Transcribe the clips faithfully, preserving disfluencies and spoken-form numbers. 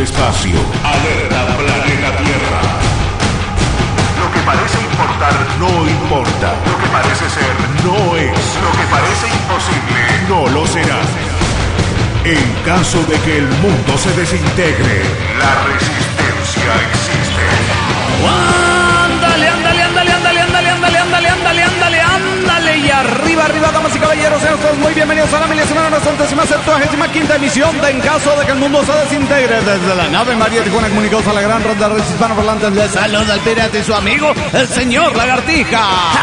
espacio. Alerta planeta Tierra. Lo que parece importar no importa. Lo que parece ser no es. Lo que parece imposible no lo será. En caso de que el mundo se desintegre, la resistencia existe. ¡Ándale, ándale, ándale, ándale, ándale, ándale, ándale, ándale, ándale, ándale! Y arriba, arriba, damas y caballeros, sean todos muy bienvenidos a la milésima, una centésima, septuagésima quinta emisión de En caso de que el mundo se desintegre. Desde la nave María Tijuana, comunicados a la gran ronda de redes hispanoparlantes, les saluda el pirata y su amigo, el señor Lagartija.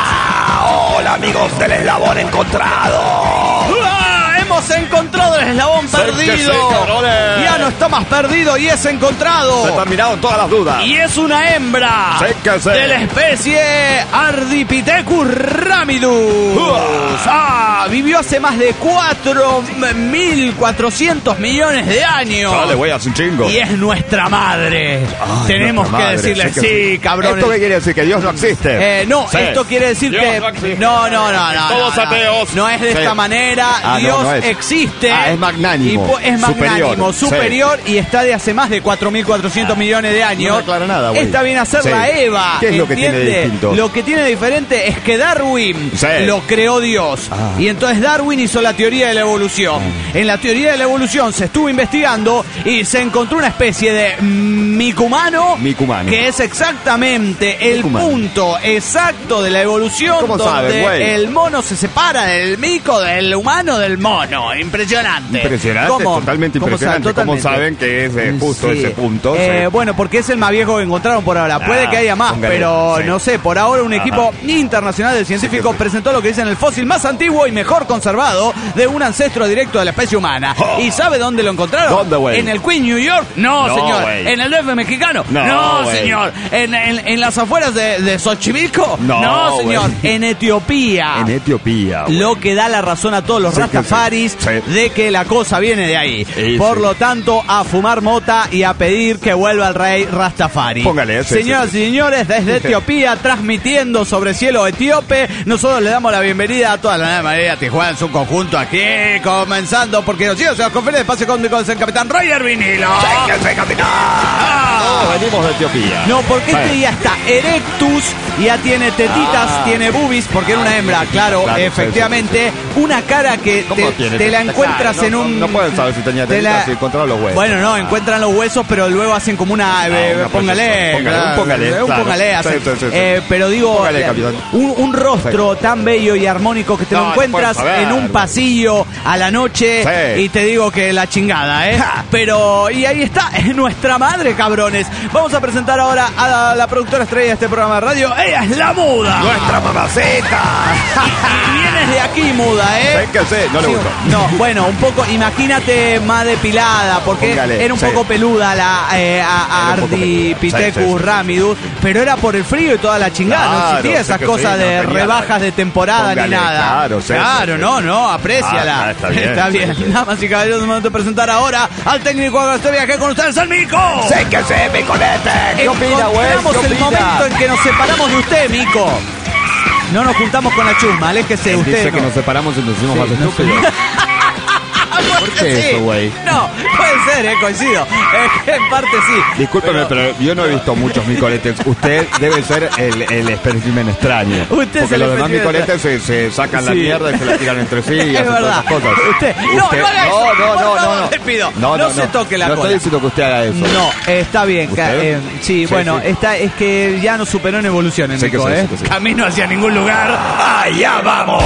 ¡Ah! ¡Hola, amigos del eslabón encontrado! Hemos encontrado el eslabón Sé perdido. que sí, cabrones. Ya no está más perdido y es encontrado. Se terminaron todas las dudas. Y es una hembra Sé que sí. de la especie Ardipithecus ramidus. Uah. Ah, vivió hace más de cuatro mil cuatrocientos millones de años. Dale, güey, hace un chingo. Y es nuestra madre. Ay, Tenemos nuestra que madre, decirle sé sí, que cabrones. ¿Esto qué quiere decir? ¿Que Dios no existe? Eh, no, Sí. esto quiere decir Dios que no existe. no, no, no, no. Todos no, no. ateos. No es de Sí. esta manera. Ah, no, Dios no es. existe. Ah, es magnánimo. Y po- es magnánimo, Superior. superior, y está de hace más de cuatro mil cuatrocientos millones de años. no me aclara nada, güey. Esta viene a ser Sí. la Eva. ¿Qué es lo que tiene de ¿entiende? distinto? Lo que tiene de diferente es que Darwin Sí. lo creó Dios. Ah. Y entonces Darwin hizo la teoría de la evolución. En la teoría de la evolución se estuvo investigando y se encontró una especie de micumano, Micumano. que es exactamente el Micumano. punto exacto de la evolución ¿Cómo donde sabe, güey? el mono se separa del mico, del humano, del mono. Impresionante. Impresionante, ¿Cómo? totalmente ¿Cómo impresionante. sabe? ¿Cómo Totalmente. saben que es eh, justo Sí. ese punto? Eh, Sí. Bueno, porque es el más viejo que encontraron por ahora. Puede Ah, que haya más, póngale, pero sí. no sé. Por ahora un Ajá. equipo internacional de científicos Sí, sí. presentó lo que dicen el fósil más antiguo y mejor conservado de un ancestro directo de la especie humana. Oh. ¿Y sabe dónde lo encontraron? ¿Dónde, güey? ¿En el Queen, New York? No, No, señor. güey. ¿En el D F mexicano? No, güey. señor. ¿En, en, en las afueras de, de Xochimilco? No, señor. güey. En Etiopía. En Etiopía, güey. Lo que da la razón a todos los Sí, que rastafaris sí. Sí. de que la cosa viene de ahí. Sí, Por sí. lo tanto, a fumar mota y a pedir que vuelva el rey Rastafari. Póngale, sí, Señoras sí, y señores, desde Etiopía, transmitiendo sobre cielo etíope, nosotros le damos la bienvenida a toda la nave María Tijuana en su conjunto aquí, comenzando, porque los hijos se los confiere de espacio cósmico es el capitán Roger Vinilo. ¡Sé que sí, capitán! Ah. No, venimos de Etiopía. No, porque Bueno. este día está erectus, ya tiene tetitas, Ah. tiene boobies, porque era una hembra, claro, Claro, sí, efectivamente. Una cara que ¿Cómo te, tiene te la tetitas? encuentras No, en no, un... no pueden saber si tenía te tetitas la- si encontraron los huesos. Bueno, no, Ah. encuentran los huesos, pero luego hacen como una... eh, una póngale, precisión. Póngale, claro, un póngale, un claro. póngale, hacen. Sí, sí, sí, sí. Eh, pero digo, Póngale, eh, capitán. un, un rostro tan bello y armónico que te No, lo no encuentras puedes saber, en un güey. pasillo a la noche Sí. y te digo que la chingada, ¿eh? Pero, y ahí está, es nuestra madre, cabrones. Vamos a presentar ahora a la, la productora estrella de este programa de radio. Ella es la Muda. ¡Nuestra mamacita! Y vienes de aquí, Muda, ¿eh? Sé que sí, no le Sí, gustó. no, bueno, un poco, imagínate más depilada, porque Póngale, era un sí. poco peluda la eh, a, a Era un poco Ardipithecus peluda. Sí, sí, sí. ramidus, pero era por el frío y toda la chingada, no Claro, existía sé esas que cosas sí, de no tenía rebajas nada. de temporada Póngale, ni nada. claro, sí, Claro, sí, no, sí. no, apréciala. Ah, está bien, Está sí, bien. sí. Damas y caballeros, es momento de presentar ahora al técnico de este viaje con ustedes, el Mico. ¡Sé que sí, mi colete! ¿Qué opina, güey? Encontramos ¿Qué el opina? momento en que nos separamos de usted, Mico. No nos juntamos con la chusma, aléjese Él usted. dice que no. nos separamos y nos hicimos más estúpidos. ¿Por qué Sí. eso, güey? No, puede ser, eh, coincido. Eh, en parte sí. Discúlpeme, pero... yo no he visto muchos micoletes. Usted debe ser el, el espécimen extraño. Usted es Porque el los demás espécimen micoletes se, se sacan la Sí. mierda y se la tiran entre sí y Es hacen todas verdad. esas cosas. Usted, no, Usted- no haga eso. No, no, Por no, favor, no. le pido. No, No no, se toque la no cola. estoy diciendo que usted haga eso. No, eh, está bien. ca- ¿Usted? eh, sí, Sí, bueno, sí. Está, es que ya nos superó en evolución, Sí que Nico, sí, ¿eh? sí que sí. Camino hacia ningún lugar. ¡Allá vamos!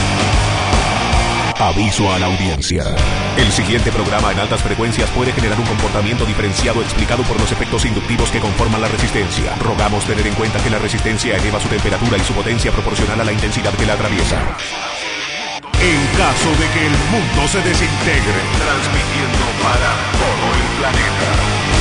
Aviso a la audiencia. El siguiente programa en altas frecuencias puede generar un comportamiento diferenciado explicado por los efectos inductivos que conforman la resistencia. Rogamos tener en cuenta que la resistencia eleva su temperatura y su potencia proporcional a la intensidad que la atraviesa. En caso de que el mundo se desintegre, transmitiendo para todo el planeta.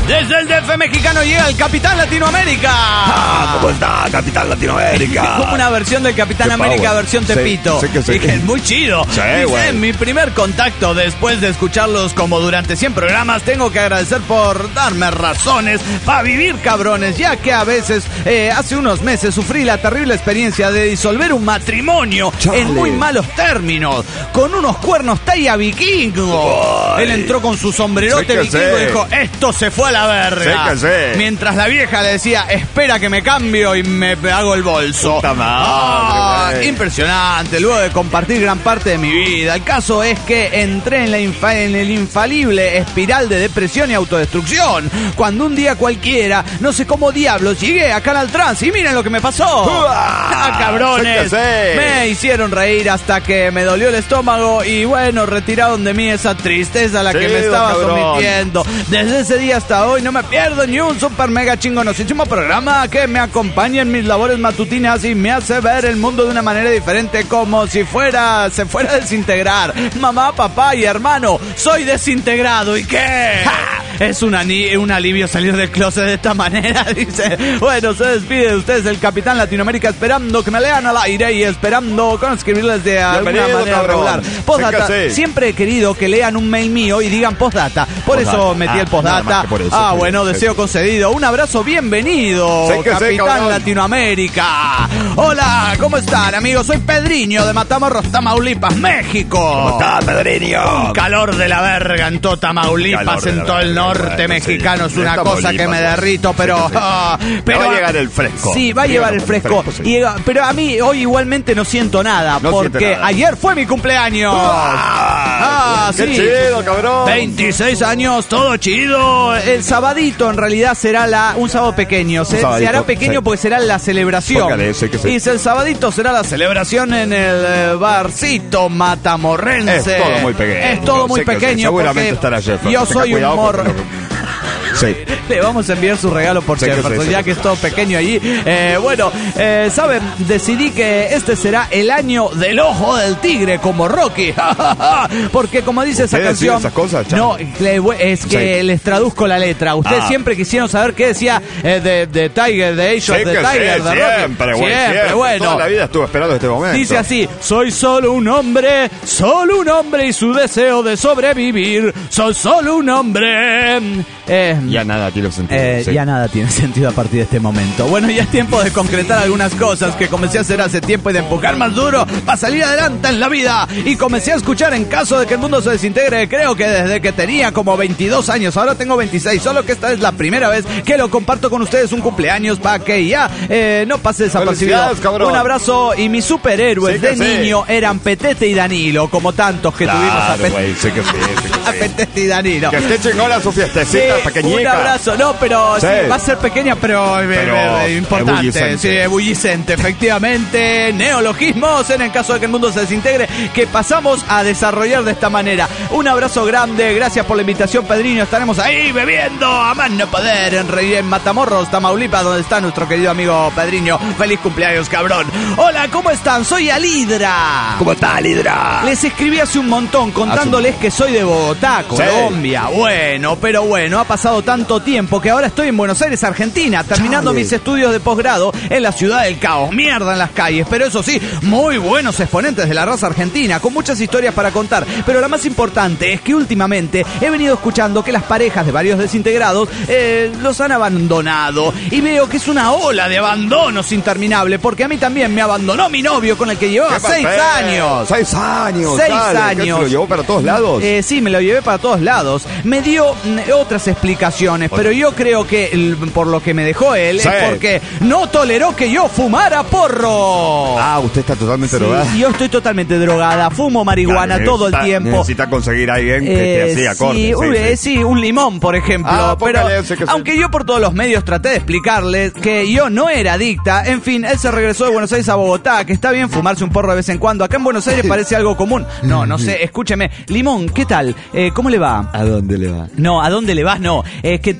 Desde el D F mexicano llega el Capitán Latinoamérica. Ah, ¿cómo está, Capitán Latinoamérica? Como una versión del Capitán Qué América, power. versión Sí, Tepito. sí que sí. Dije, muy chido. Sí, Dice, güey. mi primer contacto después de escucharlos como durante cien programas, tengo que agradecer por darme razones para vivir, cabrones, ya que a veces, eh, hace unos meses, sufrí la terrible experiencia de disolver un matrimonio Chale. en muy malos términos, con unos cuernos talla vikingo. Ay. Él entró con su sombrerote Sí que vikingo sí. y dijo, esto se fue a la verga. Sí que sí. Mientras la vieja le decía, espera que me cambio y me hago el bolso. Puta madre, Ah, güey. impresionante, luego de compartir gran parte de mi vida. El caso es que entré en, la infa- en el infalible espiral de depresión y autodestrucción. Cuando un día cualquiera, no sé cómo diablos, llegué a Canal Trans y miren lo que me pasó. ¡Ah, cabrones! Sí que sí. Me hicieron reír hasta que me dolió el estómago y bueno, retiraron de mí esa tristeza a la Sí, que me estaba cabrón. sometiendo. Desde ese día hasta hoy no me pierdo ni un super mega chingonosísimo programa que me acompaña en mis labores matutinas y me hace ver el mundo de una manera diferente, como si fuera, se fuera a desintegrar. Mamá, papá y hermano, soy desintegrado. ¿Y qué? ¡Ja! Es un, ani- un alivio salir del closet de esta manera, dice. Bueno, se despide de ustedes el Capitán Latinoamérica, esperando que me lean al aire y esperando con escribirles de alguna Bienvenido, manera cabrón. regular. Postdata, Sí que sí. siempre he querido que lean un mail mío y digan postdata. Por Postdata. eso metí Ah, el postdata. nada más que por eso, Ah, sí, bueno, sí, deseo sí. concedido. Un abrazo, bienvenido, Sí que sí, Capitán cabrón. Latinoamérica. Hola, ¿cómo están, amigos? Soy Pedriño de Matamoros, Tamaulipas, México. ¿Cómo está, Pedrinho? Un calor de la verga en todo Tamaulipas, Calor de en la todo el verga, norte bueno, mexicano. sí. Es una En cosa que me Tamaulipas, derrito, pero... sí que sí. ah, pero Va a llegar el fresco. Sí, va a llevar el fresco. sí. Y, pero a mí hoy igualmente no siento nada, No siente porque nada. ayer fue mi cumpleaños. Ah, ¡Qué sí. chido, cabrón! veintiséis años, todo chido. El sabadito en realidad será la, un sábado pequeño. Se, sabadito, se hará pequeño sí. porque será la celebración. Póngale, sí que sí. Y el sabadito será la celebración en el eh, barcito matamorrense. Es todo muy pequeño. Es todo muy Sí que sí, pequeño. seguramente porque estará Jeff. Yo Tenga soy un cuidado morro. porque Sí. Le vamos a enviar su regalo por Sí que Jefferson, sí, sí ya que que sí. es todo pequeño allí. Eh, bueno, eh, ¿saben? Decidí que este será el año del ojo del tigre, como Rocky. Porque como dice esa ¿Usted decide canción... esas cosas, Chavo? no, le- es que Sí. les traduzco la letra. Ustedes Ah. siempre quisieron saber qué decía eh, de, de Tiger, de Age Sí of que the sí, Tiger, de Rocky. siempre, güey, Siempre, siempre. bueno. Toda la vida estuve esperando este momento. Dice así, soy solo un hombre, solo un hombre y su deseo de sobrevivir. Soy solo un hombre. Eh, Ya nada tiene sentido. eh, sí. Ya nada tiene sentido a partir de este momento. Bueno, ya es tiempo de concretar algunas cosas que comencé a hacer hace tiempo y de empujar más duro para salir adelante en la vida. Y comencé a escuchar en caso de que el mundo se desintegre, creo que desde que tenía como veintidós años, ahora tengo veintiséis, solo que esta es la primera vez que lo comparto con ustedes un cumpleaños para que ya eh, no pase desapercibido. Felicidades, cabrón. Un abrazo y mis superhéroes Sí que de sí. niño eran Petete y Danilo, como tantos que tuvimos a, Claro, Pet- güey, sí que sí, sí que a sí. Petete y Danilo. Que esté chingona su fiestecita Sí, pequeñita. un abrazo, no, pero sí, Sí. va a ser pequeña, pero, eh, Pero eh, importante, ebullicente. sí, ebullicente, efectivamente. Neologismos en el caso de que el mundo se desintegre, que pasamos a desarrollar de esta manera. Un abrazo grande, gracias por la invitación, Pedriño. Estaremos ahí bebiendo a más no poder en, Re- en Matamoros, Tamaulipas, donde está nuestro querido amigo Pedriño. Feliz cumpleaños, cabrón. Hola, ¿cómo están? Soy Alidra. ¿Cómo está, Lidra? Les escribí hace un montón contándoles que soy de Bogotá, Colombia. Bueno, pero bueno, ha pasado tanto tiempo que ahora estoy en Buenos Aires, Argentina, terminando Chale. mis estudios de posgrado en la ciudad del caos. Mierda en las calles, pero eso sí, muy buenos exponentes de la raza argentina, con muchas historias para contar. Pero la más importante es que últimamente he venido escuchando que las parejas de varios desintegrados eh, los han abandonado. Y veo que es una ola de abandonos interminable, porque a mí también me abandonó mi novio con el que llevaba ¿Qué seis papel? años. Seis años. Seis dale, ¿qué años. ¿Se lo llevó para todos lados? Eh, sí, me lo llevé para todos lados. Me dio mm, otras explicaciones, pero yo creo que el- por lo que me dejó él Sí. es porque no toleró que yo fumara porro. Ah, usted está totalmente Sí, drogada. yo estoy totalmente drogada, fumo marihuana Claro, todo el necesita- tiempo. Necesita conseguir a alguien que Eh, te hacía corte. sí, uy, eh, sí, un limón, por ejemplo. Ah, pero póngale ese que sí. aunque yo por todos los medios traté de explicarle que yo no era adicta, en fin, él se regresó de Buenos Aires a Bogotá, que está bien fumarse un porro de vez en cuando. Acá en Buenos Aires parece algo común. No, no sé, escúcheme. Limón, ¿qué tal? Eh, ¿Cómo le va? ¿A dónde le va? No, ¿a dónde le vas? No. Es que tenía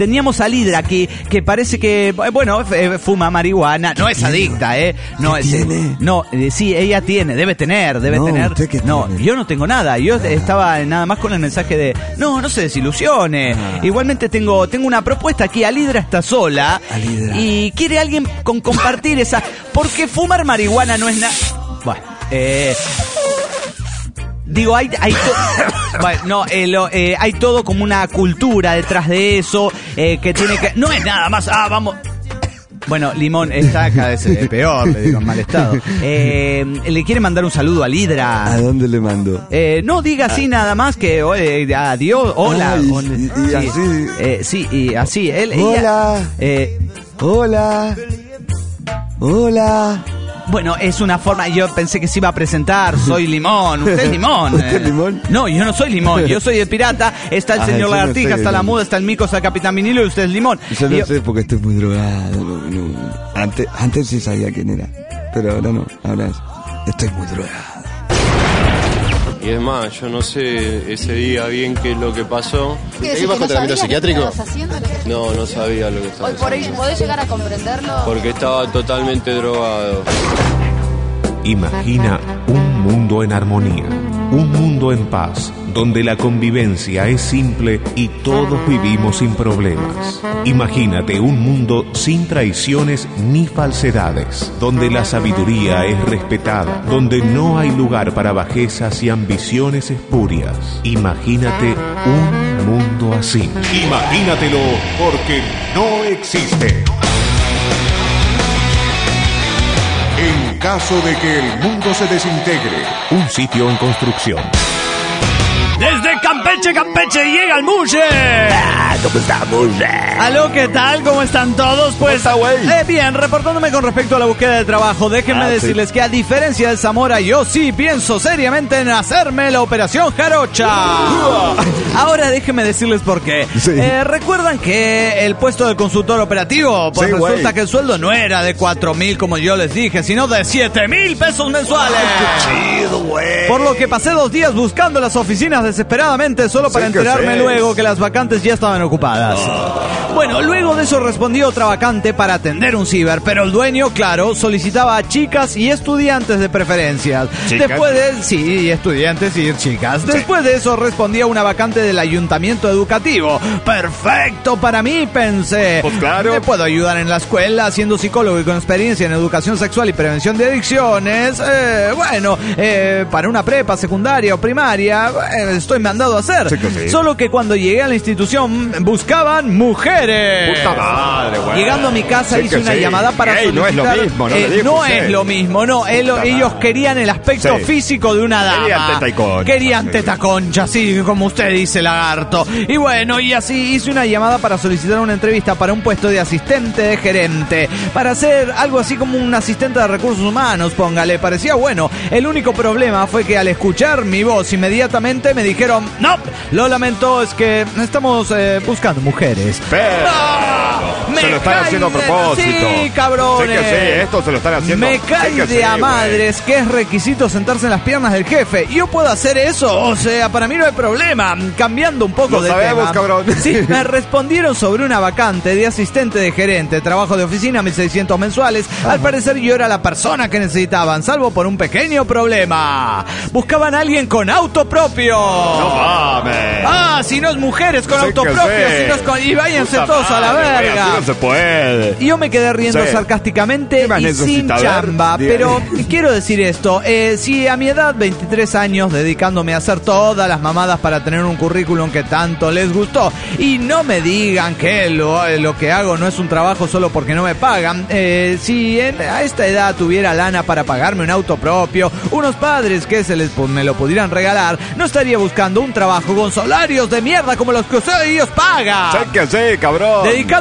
teníamos a Lidra, que, que parece que, bueno, eh, fuma marihuana. No es adicta, ¿eh? No, ¿Qué es, tiene? No, eh, sí, ella tiene, debe tener, debe No, tener. ¿usted qué No, tiene? yo no tengo nada. Yo estaba nada más con el mensaje de, no, no se desilusione. Ah. Igualmente tengo, tengo una propuesta aquí. Alidra está sola. Alidra. Y quiere alguien con compartir esa. Porque fumar marihuana no es nada. Bueno, eh. Digo, hay, hay to- bueno, no, eh, lo, eh, hay todo como una cultura detrás de eso, eh, que tiene que... No es nada más, ah, vamos... Bueno, Limón está cada vez eh, peor, le digo, en mal estado. Eh, le quiere mandar un saludo a Lidra. ¿A dónde le mando? Eh, no diga así nada más que eh, adiós, hola. Ay, Hola. y- y Sí, así. eh, sí, y así. Él, ella- Hola. eh, Hola. Hola. Bueno, es una forma, yo pensé que se iba a presentar, soy Limón, usted es Limón. ¿Usted es eh. Limón? No, yo no soy Limón, yo soy el pirata, está el Ah, señor yo no Lagartija, soy está la Limón. muda, está el mico, está el capitán vinilo y usted es Limón. Yo Y no yo- sé porque estoy muy drogado. no, no. Antes, antes sí sabía quién era, pero ahora no. Ahora estoy muy drogado. Y es más, yo no sé ese día bien qué es lo que pasó. ¿Qué decís, ¿Ibas que con no tratamiento sabías psiquiátrico? lo que estabas haciendo, lo que- No, no sabía lo que estaba Hoy por hoy, haciendo. ¿podés llegar a comprenderlo? Porque estaba totalmente drogado. Imagina un mundo en armonía, un mundo en paz, donde la convivencia es simple y todos vivimos sin problemas. Imagínate un mundo sin traiciones ni falsedades, donde la sabiduría es respetada, donde no hay lugar para bajezas y ambiciones espurias. Imagínate un mundo así. Imagínatelo porque no existe. En caso de que el mundo se desintegre, un sitio en construcción. Desde Campeche, Campeche llega el Mushe. ¿Cómo está, Mushe? Aló, ¿qué tal? ¿Cómo están todos? Pues, está, güey? eh, bien, reportándome con respecto a la búsqueda de trabajo, déjenme Ah, decirles sí. que a diferencia de Zamora, yo sí pienso seriamente en hacerme la operación jarocha. Ahora déjenme decirles por qué. Sí. Eh, ¿Recuerdan que el puesto del consultor operativo? Pues Sí, güey. resulta que el sueldo no era de cuatro mil como yo les dije, sino de siete mil pesos mensuales. Chido, güey. Por lo que pasé dos días buscando las oficinas desesperadamente solo para Sí que enterarme sí. luego que las vacantes ya estaban ocupadas. Bueno, luego de eso respondió otra vacante para atender un ciber, pero el dueño, claro, solicitaba a chicas y estudiantes de preferencias. ¿Chicas? Después de... Sí, estudiantes y chicas. Después de eso respondía una vacante del ayuntamiento educativo. Perfecto para mí, pensé. Pues claro. Me puedo ayudar en la escuela, siendo psicólogo y con experiencia en educación sexual y prevención de adicciones. Eh, bueno, eh, para una prepa, secundaria o primaria, eh, estoy mandado a hacer. Sí que sí. Solo que cuando llegué a la institución buscaban mujeres. Puta madre, güey. Llegando a mi casa Sí hice que una sí. llamada para Ey, no es lo solicitar- mismo, no Eh, le dijo no usted. es lo mismo, no. Él- Puta ellos madre. querían el aspecto Sí. físico de una dama. Querían teta y concha, Querían sí. teta concha, sí, como usted dice, lagarto. Y bueno, y así hice una llamada para solicitar una entrevista para un puesto de asistente de gerente. Para hacer algo así como un asistente de recursos humanos, póngale. Parecía bueno. El único problema fue que al escuchar mi voz inmediatamente me dijeron, no, lo lamento, es que estamos eh, buscando mujeres. Pero Me se lo están cae haciendo a de- propósito. Sí, cabrones. Sí que sí, esto se lo están haciendo. Me Sí cae que de sí, a güey. madres que es requisito sentarse en las piernas del jefe. ¿Yo puedo hacer eso? O sea, para mí no hay problema. Cambiando un poco Lo de sabemos, tema. cabrón. Sí, me respondieron sobre una vacante de asistente de gerente, trabajo de oficina, mil seiscientos mensuales. Al parecer yo era la persona que necesitaban, salvo por un pequeño problema. Buscaban a alguien con auto propio. No mames. Ah, si no es mujeres con Sí auto que propio, sí. si no es con... Y váyanse Puta todos a la madre, güey, verga. así no se puede. Y yo me quedé riendo Sí. sarcásticamente ¿Qué más y sin necesita ver? chamba. Diga. Pero quiero decir esto, eh, si a mi edad, veintitrés años, dedicándome a hacer todas las mamadas para tener un currículum que tanto les gustó, y no me digan que lo, lo que hago no es un trabajo solo porque no me pagan, eh, si en, a esta edad tuviera lana para pagarme un auto propio, unos padres que se les, me lo pudieran regalar, no estaría buscando un trabajo con salarios de mierda como los que ustedes ellos pagan. Sí que sí, cabrón. Dedicándole a cada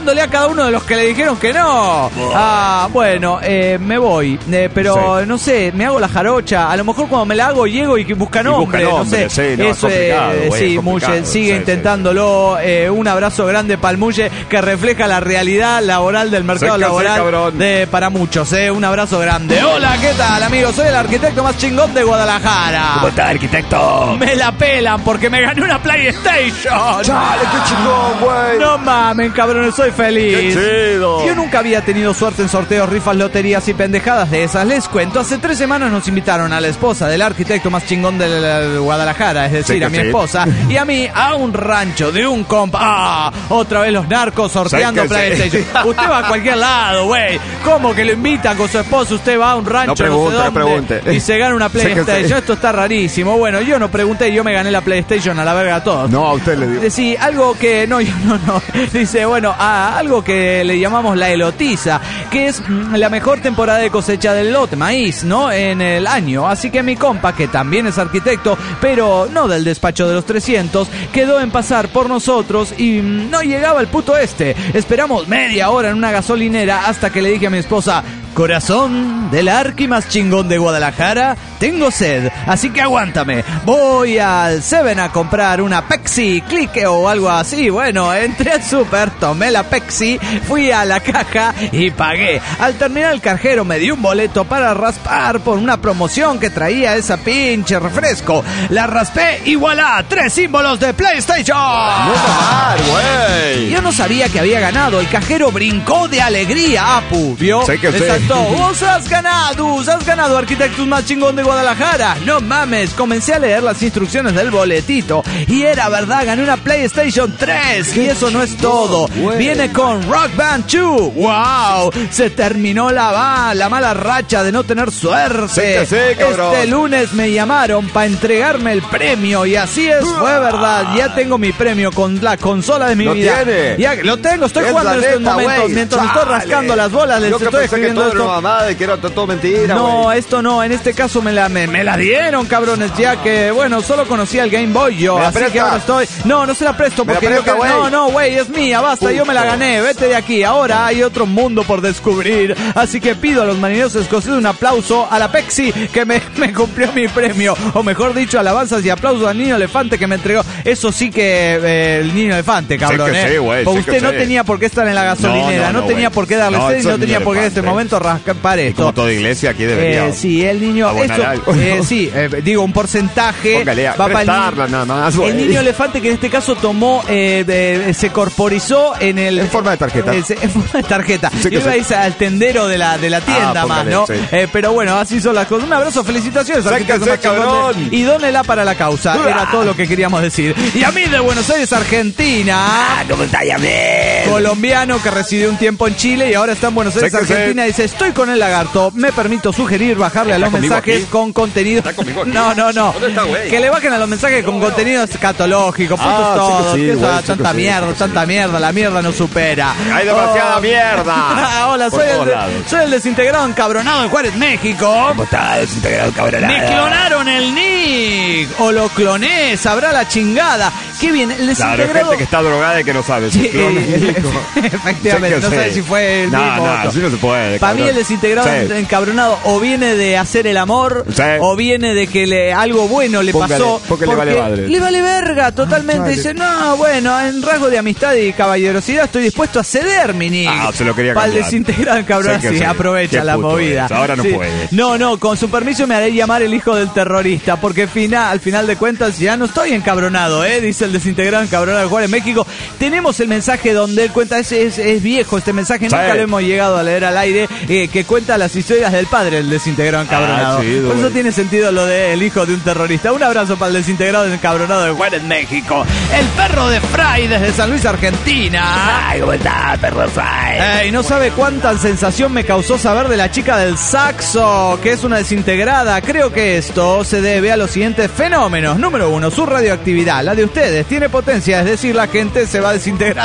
uno de los que le dijeron que no. Ah, bueno, eh, me voy. Eh, pero Sí. no sé, me hago la jarocha. A lo mejor cuando me la hago llego y que busca nombre. busca No nombre, sé. sí, no, es Eso, complicado, eh, güey, sí, es Mulle, complicado. sigue Sí, intentándolo. Eh, un abrazo grande para el Mulle, que refleja la realidad laboral del mercado Sé que hacer, laboral cabrón. de, para muchos. Eh. Un abrazo grande. Hola, ¿qué tal, amigos? Soy el arquitecto más chingón de Guadalajara. ¿Cómo está, arquitecto? Me la pelan porque me gané una PlayStation. ¡Chale, qué chingón, güey! No mamen, cabrones, soy feliz. ¡Qué chido! Yo nunca había tenido suerte en sorteos, rifas, loterías y pendejadas de esas. Les cuento, hace tres semanas nos invitaron a la esposa del arquitecto más chingón de la- de Guadalajara, es decir, Sí que a mi sí. esposa, y a mí a un rancho de un compa. ¡Ah! Otra vez los narcos sorteando Sí que sí. PlayStation. Usted va a cualquier lado, güey. ¿Cómo que lo invitan con su esposa? Usted va a un rancho, No pregunte, no sé no dónde, pregunte. y se gana una Sí que sí. PlayStation. Esto está rarísimo. Bueno, yo no pregunté, yo me gané la PlayStation a la verga a todos. No, a usted le digo. Eh, Sí, algo que no, yo no, no. Dice, bueno, a algo que le llamamos la elotiza, que es mm, la mejor temporada de cosecha del lote, maíz, ¿no? En el año. Así que mi compa, que también es arquitecto, pero no del despacho de los trescientos, quedó en pasar por nosotros y mm, no llegaba el puto este. Esperamos media hora en una gasolinera hasta que le dije a mi esposa, corazón del arqui más chingón de Guadalajara, tengo sed, así que aguántame. Voy al Seven a comprar una Pepsi, clique o algo así. Bueno, entré al super, tomé la Pepsi, fui a la caja y pagué. Al terminar el cajero me dio un boleto para raspar por una promoción que traía esa pinche refresco. La raspé y voilà, tres símbolos de PlayStation. ¡No mal, güey! Yo no sabía que había ganado. El cajero brincó de alegría, Apu, ¿vio? Sí que sí. Exacto. Vos has ganado, vos has ganado, arquitectos más chingón de Guadalajara. No mames, comencé a leer las instrucciones del boletito y era verdad, gané una PlayStation tres. Y eso no es todo. güey. Viene con Rock Band dos. ¡Wow! Se terminó la, va- la mala racha de no tener suerte. Sí que sí, cabrón. Este lunes me llamaron para entregarme el premio y así es, fue verdad. Ya tengo mi premio con la consola de mi ¿Lo vida. tiene? Ya, lo tengo, estoy Es jugando la en estos neta, momentos. güey. Mientras me estoy Chale. rascando las bolas, les Yo que estoy pensé que escribiendo todo era esto. una mamada y que era todo mentira, No, güey. esto no, en este caso me la, me, me la dieron, cabrones, ya que, bueno, solo conocía el Game Boy yo, ¿Me la así que presta? ahora estoy... No, no se la presto ¿Me la porque yo presta, que- güey? No, no, güey, es mía, basta, yo me la Puto. gané, vete de aquí. Ahora hay otro mundo por descubrir, así que pido a los marineros escoceses un aplauso a la Pepsi que me, me cumplió mi premio, o mejor dicho, alabanzas y aplausos al niño elefante que me entregó. Eso sí que eh, el niño elefante, cabrón, que eh. sí, güey, Porque sí que usted no sí. tenía por qué estar en la gasolinera, No, no, no, no, tenía güey. por qué darle No, sed, eso no es tenía niño por qué en este elefante. momento rascar Y esto. como toda iglesia aquí debería. Eh, sí, el niño, abonar eso, algo. eh, sí, eh, digo, un porcentaje Póngale a va para el prestarla niño. nada más, El güey. niño elefante que en este caso tomó, eh, de- se corporizó en el... En forma de tarjeta. eh, en forma de tarjeta. Sí que Yo iba a sí. irse al tendero de la, de la tienda Ah, más, póngale, ¿no? sí. Eh, pero bueno, así son las cosas. Un abrazo, felicitaciones, Sí que arquitecto sí, más chingón de- cabrón. Y dónela para la causa. Dura. Era todo lo que queríamos decir. Y a mí de Buenos Aires, Argentina... ¿Cómo está, Yamil? Colombiano que residió un tiempo en Chile y ahora está en Buenos Aires, Sí que sí. Argentina. Dice, estoy con el lagarto. Me permito sugerir bajarle a ¿Está los conmigo mensajes aquí? con contenido. ¿Está conmigo aquí? No, no, no. ¿Dónde está, güey? Que le bajen a los mensajes con contenido escatológico. Putos Ah, sí que todos. sí, que güey, esa- sí que tanta sí, mierda, sí que tanta sí. mierda. La mierda no supera. Hay demasiada Oh. mierda. Hola, Por soy el, todos de- lados. soy el desintegrado encabronado de Juárez, México. ¿Cómo está desintegrado, cabrón? Me clonaron el nick. O lo cloné, sabrá la chingada. Qué bien, el Claro, hay desintegrado... gente que está drogada y que no sabe. Sí, si clona el hijo. efectivamente, Sí que no sí. sé si fue el No, mismo no, otro. así no se puede, Para mí cabrón. el desintegrado Sí. encabronado o viene de hacer el amor Sí. o viene de que le algo bueno le Póngale, pasó. porque le vale madre. Le vale verga totalmente. chale. Dice, no, bueno, en rasgo de amistad y caballerosidad estoy dispuesto a ceder mi nick. Ah, se lo quería Para el cambiar. desintegrado encabronado, Sí que sí, sí. aprovecha Qué la puto movida. es. Ahora no Sí. puede. No, no, con su permiso me haré llamar el hijo del terrorista porque fina- al final de cuentas ya no estoy encabronado, ¿eh? Dice el desintegrado encabronado de Juárez, México. Tenemos el mensaje donde él cuenta, es, es, es viejo este mensaje, Sí. nunca lo hemos llegado a leer al aire, eh, que cuenta las historias del padre del desintegrado encabronado. Ah, sí, Por eso güey. tiene sentido lo del hijo de un terrorista. Un abrazo para el desintegrado encabronado de Juárez, México. El perro de Fray desde San Luis, Argentina. Ay, ¿cómo está, perro Fry? Ey, no sabe cuánta sensación me causó saber de la chica del saxo, que es una desintegrada. Creo que esto se debe a los siguientes fenómenos. Número uno, su radioactividad. La de ustedes tiene potencia, es decir, la gente se va desintegrando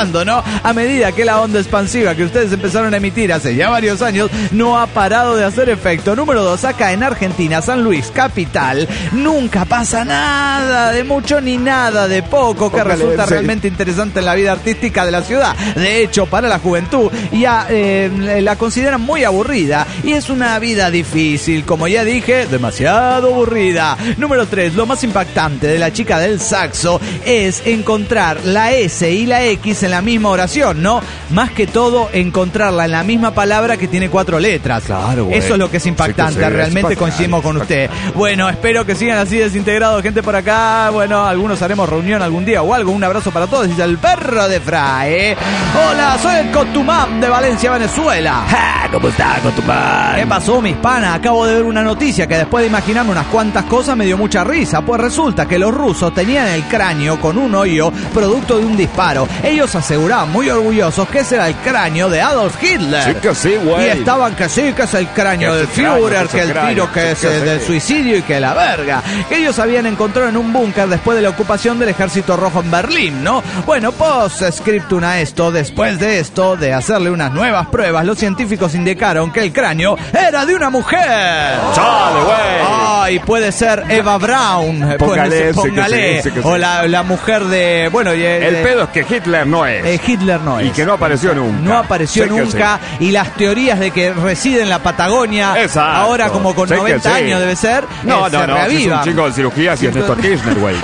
pasando, ¿no? A medida que la onda expansiva que ustedes empezaron a emitir hace ya varios años no ha parado de hacer efecto. Número dos, acá en Argentina, San Luis, capital, nunca pasa nada de mucho ni nada de poco que Póngale, resulta sí. realmente interesante en la vida artística de la ciudad. De hecho, para la juventud ya eh, la consideran muy aburrida y es una vida difícil, como ya dije, demasiado aburrida. Número tres, lo más impactante de la chica del saxo es encontrar la S y la X en la misma oración, ¿no? Más que todo, encontrarla en la misma palabra que tiene cuatro letras. Claro, güey. Eso es lo que es impactante, Sí que sí, realmente es coincidimos con usted. Bueno, espero que sigan así desintegrados, gente por acá. Bueno, algunos haremos reunión algún día o algo. Un abrazo para todos, dice el perro de Fray. Hola, soy el Cotumán de Valencia, Venezuela. Ja, ¿cómo está, Cotumán? ¿Qué pasó, mis panas? Acabo de ver una noticia que después de imaginarme unas cuantas cosas me dio mucha risa. Pues resulta que los rusos tenían el cráneo con un hoyo producto de un disparo. Ellos aseguraban muy orgullosos que ese era el cráneo de Adolf Hitler. Sí que sí, güey. Y estaban que sí, que es el cráneo Que del es el cráneo, Führer, que es que el el cráneo, tiro que sí es que el sí. del suicidio y que la verga. Que ellos habían encontrado en un búnker después de la ocupación del Ejército Rojo en Berlín, ¿no? Bueno, post scriptum a esto, después de esto, de hacerle unas nuevas pruebas, los científicos indicaron que el cráneo era de una mujer. ¡Chale, güey! Ay, puede ser Eva Braun. Póngale, Puede ser- sí que póngale. sí, sí que sí. O la, la mujer de... Bueno, y, El de- pedo es que Hitler no es. eh, Hitler no es. Y que no apareció nunca. No apareció Sí que nunca. Y las teorías de que reside en la Patagonia, Exacto. ahora como con Sí que noventa sí. años debe ser, No, eh, no, se no, si es un reavivan. chingo de cirugías y es Néstor Kirchner, güey.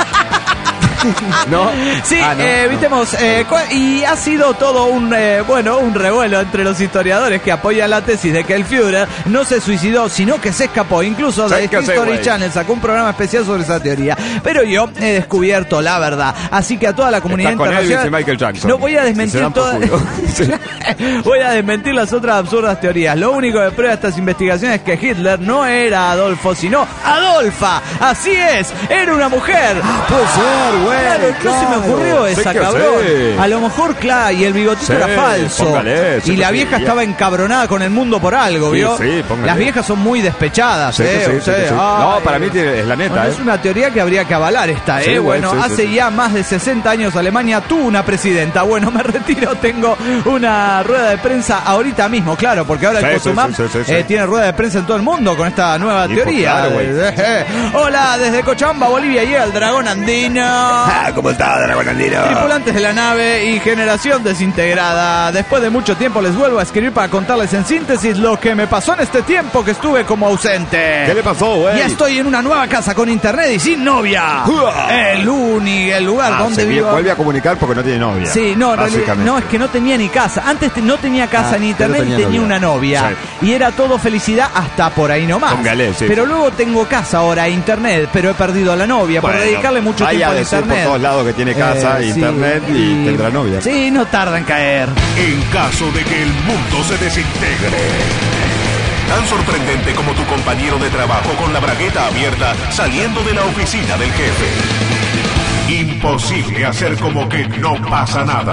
¿No? Sí, Ah, no, eh, no. vistemos, eh, cua- y ha sido todo un, eh, bueno, un revuelo entre los historiadores que apoyan la tesis de que el Führer no se suicidó, sino que se escapó. Incluso Sí The que sí, History güey. Channel sacó un programa especial sobre esa teoría. Pero yo he descubierto la verdad. Así que a toda la comunidad Está con Elvis internacional... y Michael Jackson. No voy a Se desmentir dan por todas... culo. Sí. Voy a desmentir las otras absurdas teorías. Lo único que prueba estas investigaciones es que Hitler no era Adolfo, sino Adolfa. Así es, era una mujer. Puede ser, güey. Claro, no se me ocurrió Sí esa, que cabrón. sí. A lo mejor, claro, y el bigotito Sí, era falso. póngale, sí y que la sí, vieja ya. estaba encabronada con el mundo por algo, Sí, ¿vio? sí, póngale. Las viejas son muy despechadas, Sí, ¿eh? sí, sí, O sea, sí, sí. ay, No, para mí tiene- es la neta, bueno, ¿eh? es una teoría que habría que avalar esta, ¿eh? Sí, güey, bueno, sí, sí, hace sí. ya más de sesenta años Alemania tuvo una presidenta. Bueno, me retiro, tengo una rueda de prensa ahorita mismo, claro, porque ahora el Sí, sí, Cosumam sí, sí, sí, sí. eh, tiene rueda de prensa en todo el mundo con esta nueva Y pues, teoría. claro, güey. Hola, desde Cochabamba, Bolivia, llega el dragón andino. Ah, ¿cómo está, Dragón Andino? Tripulantes de la nave y generación desintegrada. Después de mucho tiempo les vuelvo a escribir para contarles en síntesis lo que me pasó en este tiempo que estuve como ausente. ¿Qué le pasó, güey? Ya estoy en una nueva casa con internet y sin novia. Uah. El único, el lugar Ah, donde se vi- vivo. vuelve a comunicar porque no tiene novia. Sí, no, en realidad- básicamente. no, es que no tenía ni casa. Antes te- no tenía casa Ah, ni internet pero y tenía tenía novia. una novia. Y era todo felicidad hasta por ahí nomás. Póngale, sí, pero sí. luego tengo casa ahora, e internet, pero he perdido a la novia Bueno, por dedicarle mucho vaya tiempo a a decir internet. por todos lados que tiene casa, Eh, internet sí, y tendrá novia. Sí, no tarda en caer. En caso de que el mundo se desintegre. Tan sorprendente como tu compañero de trabajo con la bragueta abierta saliendo de la oficina del jefe. Imposible hacer como que no pasa nada.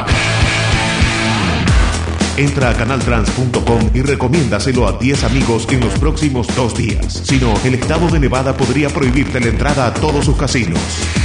Entra a canaltrans punto com y recomiéndaselo a diez amigos en los próximos dos días. Si no, el estado de Nevada podría prohibirte la entrada a todos sus casinos.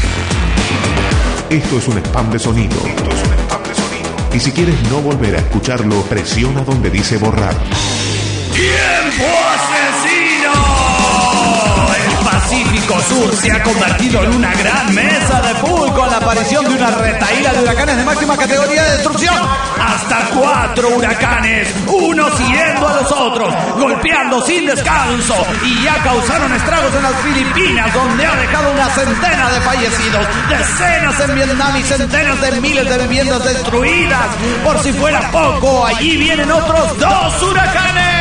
Esto es un spam de sonido. Esto es un spam de sonido. Y si quieres no volver a escucharlo, presiona donde dice borrar. ¡Tiempo asesino! El Pacífico Sur se ha convertido en una gran mesa de pool con la aparición de una retaíla de huracanes de máxima categoría de destrucción. Hasta cuatro huracanes, unos siguiendo a los otros, golpeando sin descanso, y ya causaron estragos en las Filipinas, donde ha dejado una centena de fallecidos, decenas en Vietnam y centenas de miles de viviendas destruidas. Por si fuera poco, allí vienen otros dos huracanes.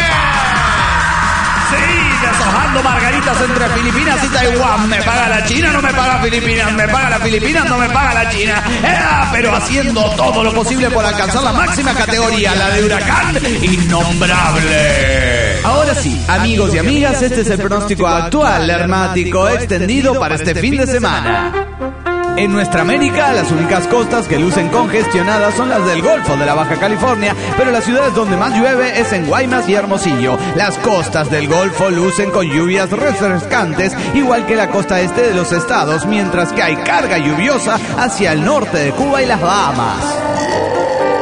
Sí, deshojando margaritas entre Filipinas y Taiwán. Me paga la China, no me paga Filipinas. Me paga la Filipinas, no me paga la China. Eh, pero haciendo todo lo posible por alcanzar la máxima categoría, la de huracán innombrable. Ahora sí, amigos y amigas, este es el pronóstico actual, hermático, extendido para este fin de semana. En nuestra América, las únicas costas que lucen congestionadas son las del Golfo de la Baja California, pero las ciudades donde más llueve es en Guaymas y Hermosillo. Las costas del Golfo lucen con lluvias refrescantes, igual que la costa este de los estados, mientras que hay carga lluviosa hacia el norte de Cuba y las Bahamas.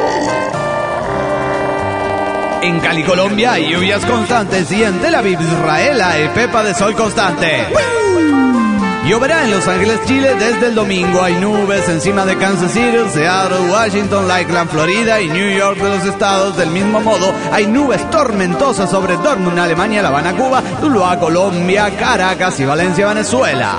En Cali, Colombia, hay lluvias constantes y en Tel Aviv, Israel, hay pepa de sol constante. Lloverá en Los Ángeles, Chile, desde el domingo. Hay nubes encima de Kansas City, Seattle, Washington, Lakeland, Florida y New York de los estados. Del mismo modo, hay nubes tormentosas sobre Dortmund, Alemania, La Habana, Cuba, Tuluá, Colombia, Caracas y Valencia, Venezuela.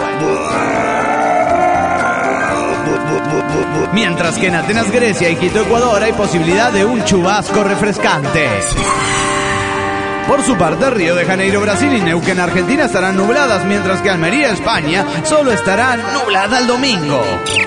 Mientras que en Atenas, Grecia y Quito, Ecuador, hay posibilidad de un chubasco refrescante. Por su parte, Río de Janeiro, Brasil y Neuquén, Argentina estarán nubladas, mientras que Almería, España, solo estará nublada el domingo.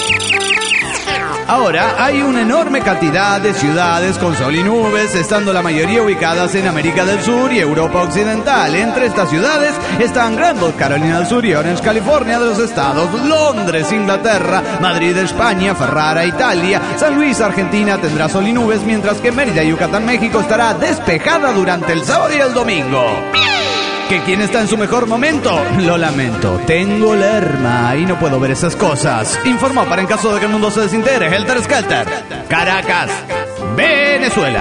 Ahora hay una enorme cantidad de ciudades con sol y nubes, estando la mayoría ubicadas en América del Sur y Europa Occidental. Entre estas ciudades están Greenville, Carolina del Sur y Orange, California de los estados, Londres, Inglaterra, Madrid, España, Ferrara, Italia, San Luis, Argentina tendrá sol y nubes, mientras que Mérida, Yucatán, México estará despejada durante el sábado y el domingo. ¿Que quién está en su mejor momento? Lo lamento, tengo lerma y no puedo ver esas cosas. Informó para en caso de que el mundo se desintegre, Helter Skelter, Caracas, Venezuela.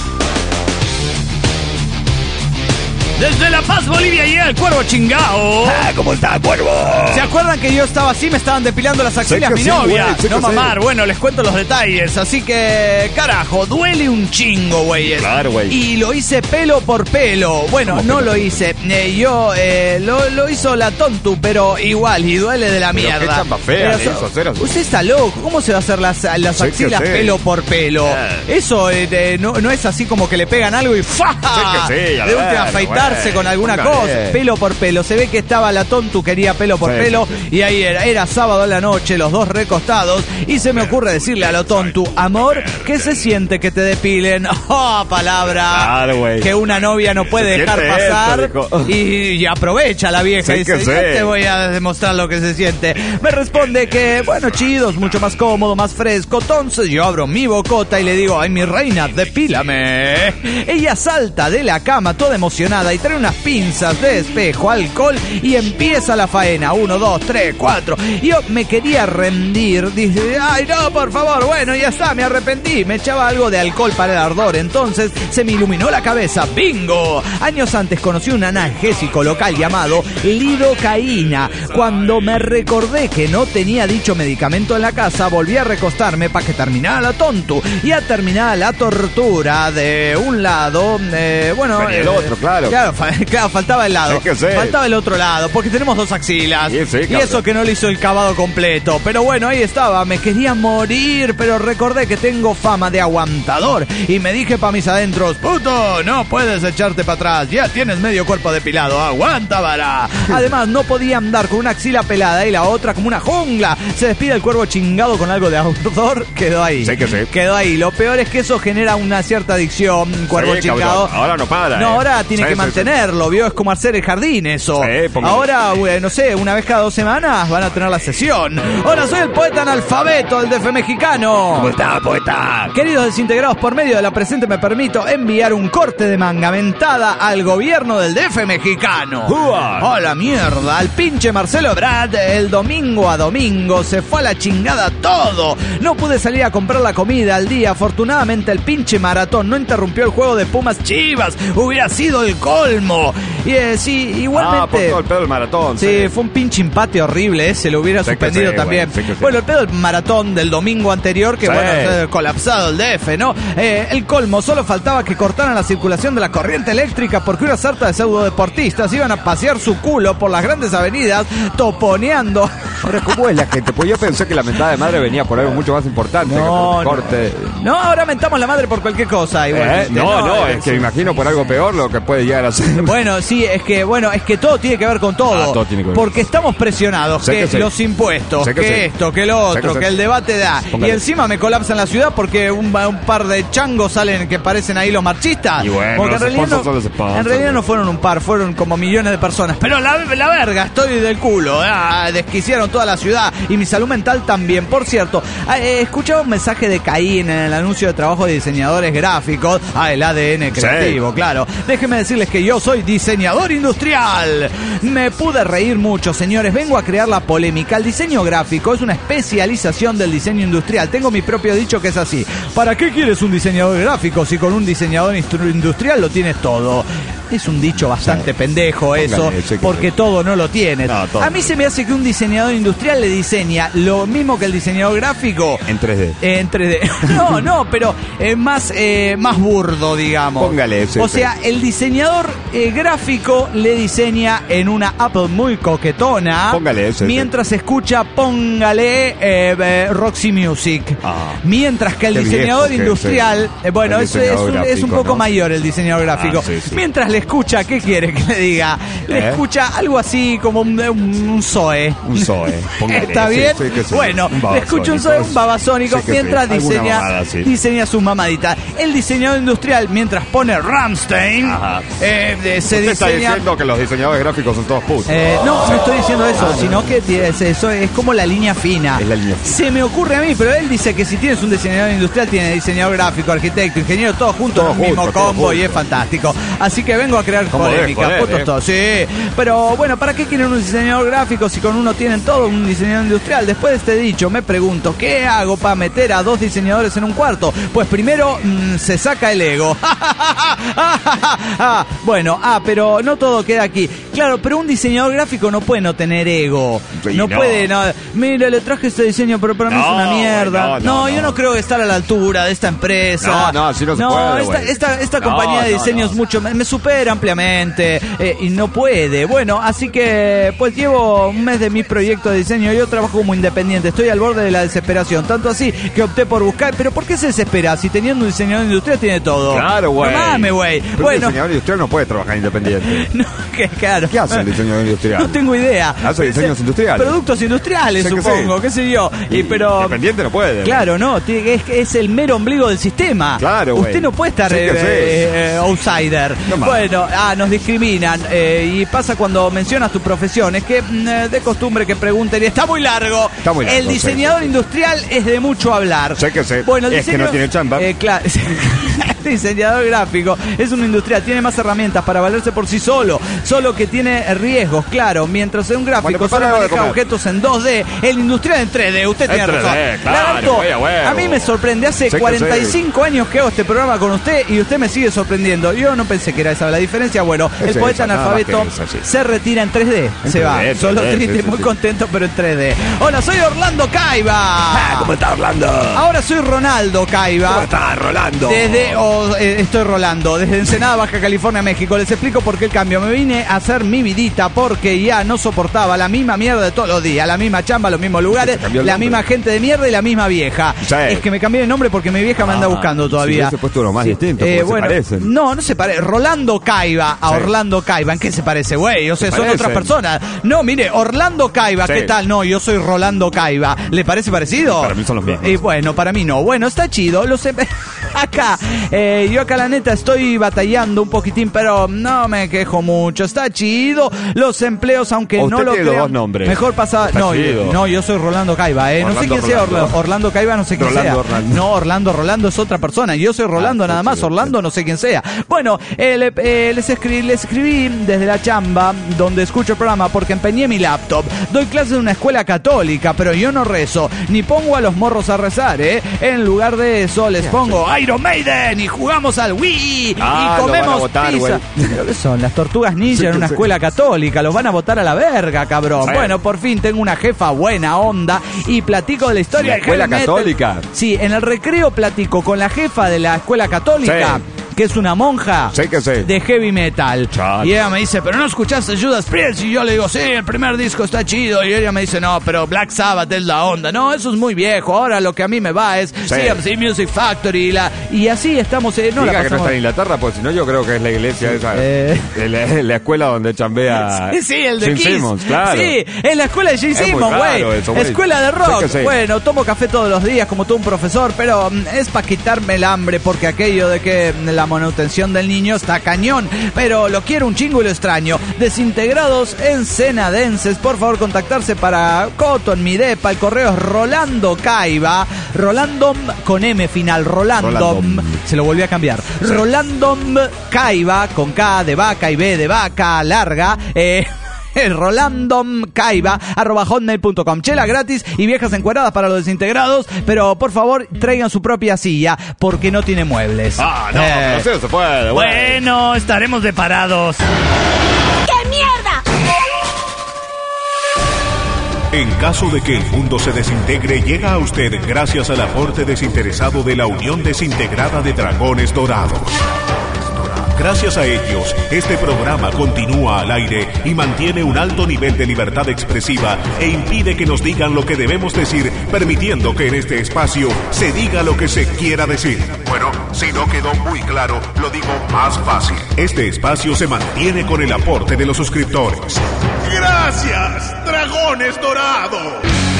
Desde La Paz, Bolivia, llega el Cuervo Chingao. Ah, ¿cómo está, Cuervo? ¿Se acuerdan que yo estaba así? Me estaban depilando las axilas mi sí, novia. güey, No mamar, sí. bueno, les cuento los detalles. Así que, carajo, duele un chingo, güey. Claro, güey. Y lo hice pelo por pelo. Bueno, no lo hice. Eh, yo, eh, lo, lo hizo la tontu, pero igual, y duele de la Pero mierda. qué chamba fea Pero le so- hizo hacer así. Usted está loco. ¿Cómo se va a hacer las, las Sí que axilas sí. pelo por pelo? Eh. Eso eh, de- no, no es así como que le pegan algo y ¡fa! Sí que sí, a de última ver, afeitarse güey. con alguna Póngale. cosa. Pelo por pelo. Se ve que estaba la tontu, quería pelo por Sí, pelo. sí, sí. Y ahí era, era sábado en la noche, los dos recostados. Y se me ocurre decirle a la tontu, amor, ¿qué se siente que te depilen? ¡Oh, palabra! Claro, güey. Que una novia no puede Se dejar siente pasar. esto, dijo. y, y aprovecha la vieja. Sí y dice, que yo sí. te voy a demostrar lo que se siente. Me responde que, bueno, chido, es mucho más cómodo, más fresco. Entonces yo abro mi bocota y le digo, ay, mi reina, depílame. Ella salta de la cama toda emocionada y trae unas pinzas de espejo, alcohol y empieza la faena. Uno, dos, tres, cuatro. Yo me quería rendir. Dice, ay, no, por favor. Bueno, ya está, me arrepentí. Me echaba algo de alcohol para el ardor. Entonces se me iluminó la cabeza. ¡Bingo! Años antes conocí un analgésico local llamado lidocaína. Cuando me recordé que no tenía dicho medicamento en la casa, volví a recostarme para que terminara la tontu. Y a terminar la tortura de un lado. Eh, bueno, Pero y el eh, otro, claro. Claro, fa- claro, faltaba el lado. Sí que sí. Faltaba el otro lado, porque tenemos dos axilas. Sí, sí, y claro. eso que no le hizo el cavado completo. Pero bueno, ahí estaba. Me quería morir, pero recordé que tengo fama de aguantador. Y me dije pa' mis adentros, puto, no puedes echarte para atrás. Ya tienes medio cuerpo depilado. Aguanta, vara. Además, no podía andar con una axila pelada y la otra como una jungla. Se despide el Cuervo chingado con algo de ardor. Quedó ahí. Sí que sí. Quedó ahí. Lo peor es que eso genera una cierta adicción, Cuervo Sí, chingado. cabrón. Ahora no para, No, eh. ahora tiene Sí, que sí, mantenerlo, ¿vio? Es como hacer el jardín eso. Sí, póngale. Ahora, bueno, no sé, una vez cada dos semanas van a tener la sesión. Hola, soy el poeta analfabeto del D F mexicano. ¿Cómo está, poeta? Queridos desintegrados, por medio de la presente me permito enviar un corte de manga mentada al gobierno del D F mexicano. ¡Ua! ¡Hola, mierda! Al pinche Marcelo Ebrard, el domingo a domingo se fue a la chingada todo. No pude salir a comprar la comida al día. Afortunadamente el pinche maratón no interrumpió el juego de Pumas Chivas. Hubiera sido el colmo. Y eh, sí, igualmente... Ah, por todo el pedo del maratón. Sí, fue un pinche empate horrible ese, lo hubiera Sí que suspendido sí, también. güey, sí que sí. Bueno, el pedo del maratón del domingo anterior, que Sí. bueno, eh, colapsado el D F, ¿no? Eh, el colmo, solo faltaba que cortaran la circulación de la corriente eléctrica porque una sarta de pseudodeportistas iban a pasear su culo por las grandes avenidas toponeando. Ahora, ¿cómo es la gente? Pues yo pensé que la mentada de madre venía por algo mucho más importante que por No, un corte. no, ahora mentamos la madre por cualquier cosa. ¿Eh? igualmente. No, no, eh, es que me imagino por algo peor lo que puede llegar a ser. Bueno, sí, es que bueno, es que todo tiene que ver con todo. Ah, todo tiene que ver. Porque estamos presionados, Sé que, que sí. los impuestos, Sé que, que sí. esto, que lo Sé otro, que que, sí. el debate da. Póngale. Y encima me colapsa en la ciudad porque un, un par de changos salen que parecen ahí los marchistas. Y bueno, porque los en realidad, sponsors no, son los sponsors. en realidad no fueron un par, fueron como millones de personas. Pero la, la verga, estoy del culo. Ah, desquiciaron toda la ciudad y mi salud mental también. Por cierto, eh, escuchaba un mensaje de Caín en el anuncio de trabajo de diseñadores gráficos. Ah, el A D N creativo, sí. Claro. Déjenme decirles que yo soy diseñador industrial. Me pude reír mucho, señores. Vengo a crear la polémica. El diseño gráfico es una especialización del diseño industrial. Tengo mi propio dicho que es así. ¿Para qué quieres un diseñador gráfico si con un diseñador industrial lo tienes todo? Es un dicho bastante sí. pendejo eso, Póngale, porque todo no lo tiene. No, a mí se me hace que un diseñador industrial le diseña lo mismo que el diseñador gráfico. En tres D. Eh, en tres D. No, no, pero eh, más, eh, más burdo, digamos. Póngale ese. O sea, el diseñador eh, gráfico le diseña en una Apple muy coquetona. Póngale ese. Mientras ese. escucha, póngale eh, eh, Roxy Music. Ah, mientras que el diseñador viejo, industrial, eh, bueno, es, es, un, gráfico, es un poco ¿no? mayor el diseñador gráfico. Ah, sí, sí. Mientras le escucha, ¿qué quiere que le diga? Le ¿Eh? escucha algo así como un, un, un Zoe. Un Zoe. Póngale, ¿Está sí, bien? Sí, sí, sí, bueno, le escucha un Zoe, un babasónico, sí, mientras sí. diseña, mamada, sí. diseña sus mamaditas. El diseñador industrial, mientras pone Rammstein, eh, se ¿Usted diseña... está diciendo que los diseñadores gráficos son todos putos? Eh, no, no estoy diciendo eso, ah, sino no. que es, eso es como la línea fina. Es la línea fina. Se me ocurre a mí, pero él dice que si tienes un diseñador industrial, tiene diseñador gráfico, arquitecto, ingeniero, todos juntos en un mismo junto, combo y es fantástico. Así que vengo a crear polémica. Putos todos, sí. Pero bueno, ¿para qué quieren un diseñador gráfico si con uno tienen todo un diseñador industrial? Después de este dicho, me pregunto, ¿qué hago para meter a dos diseñadores en un cuarto? Pues primero mmm, se saca el ego. Bueno, ah, pero no todo queda aquí. Claro, pero un diseñador gráfico no puede no tener ego. Sí, no, no puede, no. Mira, le traje este diseño, pero para mí no, es una mierda. No, no, no, no, yo no creo que estar a la altura de esta empresa. No, no, así no se no, puede. Esta, esta, esta no, compañía de no, diseños no. mucho me, me supera ampliamente eh, y no puede. Bueno, así que pues llevo un mes de mi proyecto de diseño. Yo trabajo como independiente. Estoy al borde de la desesperación. Tanto así que opté por buscar. Pero ¿por qué se desespera? Si teniendo un diseñador industrial tiene todo. Claro, güey. No mames, güey. Bueno. El diseñador industrial no puede trabajar independiente. No, que claro. ¿Qué hace el diseñador industrial? No tengo idea. Hace diseños industriales. Productos industriales, sé supongo, sí. qué sé yo. Y, y pero independiente no puede. Claro, no. Es, es el mero ombligo del sistema. Claro, güey. Usted no puede estar eh, eh, outsider. No bueno, ah, nos discriminan. Eh, y pasa cuando mencionas tu profesión. Es que eh, de costumbre que pregunten, y está muy largo. Está muy largo. El diseñador sí, sí. industrial es de mucho hablar. Sé que sé. Bueno, el es diseño, que no tiene chamba. Eh, claro. El diseñador gráfico es un industrial, tiene más herramientas para valerse por sí solo, solo que tiene riesgos, claro. Mientras un gráfico bueno, solo maneja objetos en dos D, el industrial en tres D. Usted tiene razón. Claro, a mí me sorprende, hace sé cuarenta y cinco años que hago este programa con usted y usted me sigue sorprendiendo. Yo no pensé que era esa la diferencia. Bueno, el poeta analfabeto se retira en tres D, en se tres D, va, solo triste, sí, sí, muy sí. contento, pero en tres D. Hola, soy Orlando Caiba. Ah, ¿cómo estás, Orlando? Ahora soy Ronaldo Caiba. ¿Cómo estás, Rolando? Desde, oh, eh, estoy rolando, desde Ensenada, Baja California, México. Les explico por qué el cambio. Me vine a hacer mi vidita porque ya no soportaba la misma mierda de todos los días, la misma chamba, los mismos lugares, la misma gente de mierda y la misma vieja. Sí. Es que me cambié de nombre porque mi vieja ah, me anda buscando todavía. Si puesto uno más sí. distinto, eh, bueno, se parecen. No, no se parece. Rolando Caiba a sí. Orlando Caiba. ¿En qué se parece, güey? O sea, son parecen? otras personas. No, mire, Orlando Caiba, sí. ¿qué tal? No, yo soy Rolando Caiba. ¿Le parece parecido? Para mí son los mismos. Y bueno, para mí no. Bueno, está chido. Los em... acá, eh, yo acá la neta estoy batallando un poquitín, pero no me quejo mucho. Está chido. Los empleos, aunque usted no lo tiene crean, dos nombres. Mejor pasa. No, yo, no, yo soy Rolando Caiba, eh. Orlando, no sé quién Rolando. sea Orlando, Orlando Caiba, no sé quién Rolando, sea. Orlando. No, Orlando, Rolando es otra persona. Yo soy Rolando ah, nada más. Orlando, no sé quién sea. Bueno, eh, le, eh, les, escribí, les escribí desde la chamba donde escucho el programa porque empeñé mi laptop. Doy clases en una escuela católica, pero yo no rezo, ni pongo a los morros a rezar, ¿eh? En lugar de eso les pongo Iron Maiden y jugamos al Wii ah, y comemos votar, pizza. ¿Qué son? Las tortugas ninja sí, en una sí. escuela católica. Los van a botar a la verga, cabrón. Sí. Bueno, por fin tengo una jefa buena onda y platico de la historia ¿La de escuela católica? Sí, en el recreo platico con la jefa de la escuela católica. Sí. Que es una monja sí que sí. de heavy metal. Chale. Y ella me dice, ¿pero no escuchaste Judas Priest? Y yo le digo, sí, el primer disco está chido. Y ella me dice, no, pero Black Sabbath es la onda. No, eso es muy viejo. Ahora lo que a mí me va es sí. C M C Music Factory. Y, la, y así estamos. Eh, no Diga la que no está en Inglaterra, pues si no yo creo que es la iglesia sí. esa. Eh. La, la escuela donde chambea sí, sí, el de Gene Kiss. Simmons, claro. Sí, es la escuela de Gene Simmons, güey. Escuela de rock. Sí sí. Bueno, tomo café todos los días como todo un profesor, pero es para quitarme el hambre porque aquello de que la manutención del niño está cañón, pero lo quiero un chingo y lo extraño. Desintegrados ensenadenses, por favor contactarse para Coto en mi depa. El correo es Rolando Caiba, Rolandom con M final, Rolandom, Rolandom. se lo volví a cambiar, sí. Rolandom Caiba con K de vaca y B de vaca larga, eh... el Rolandom Caiba arroba hotmail punto com. Chela gratis y viejas encueradas para los desintegrados, pero por favor traigan su propia silla porque no tiene muebles. Ah, no, eh, pero sí se puede. Bueno, bueno, estaremos deparados. ¡Qué mierda! En caso de que el mundo se desintegre, llega a usted gracias al aporte desinteresado de la Unión Desintegrada de Dragones Dorados. Gracias a ellos, este programa continúa al aire y mantiene un alto nivel de libertad expresiva e impide que nos digan lo que debemos decir, permitiendo que en este espacio se diga lo que se quiera decir. Bueno, si no quedó muy claro, lo digo más fácil. Este espacio se mantiene con el aporte de los suscriptores. ¡Gracias, Dragones Dorados!